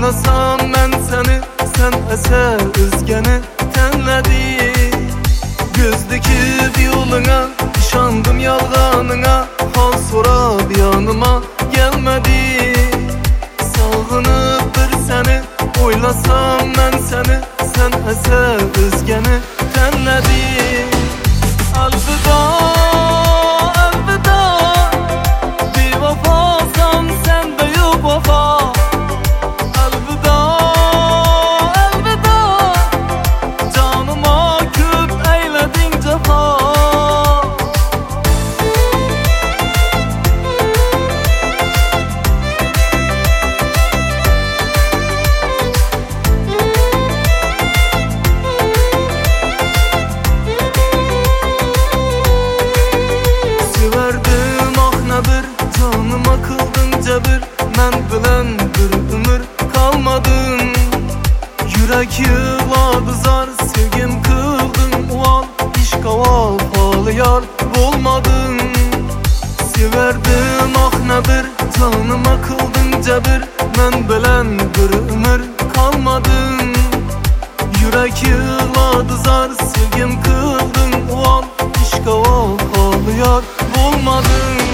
Oylasam ben seni, sen ese özgeni tenledi. Gözdeki yoluna, işandım yalganına, hal sorab yanıma gelmedi. Sağınıp bir seni, oylasam ben seni, sen ese özgeni tenledi. Elvida, elvida, bevafasan sen de yok vafa. Elvida, elvida, canıma köp eyledin cefa. Canıma kıldın cebir, men bilen bir ömür kalmadın. Yürek yığladı zar, sevgim kıldın uval, işk aval falı yar olmadın. Severdim ah nedir, canıma kıldın cebir, men bilen bir ömür kalmadın. Yürek yığladı zar, sevgim kıldın uval, işk aval falı yar olmadın.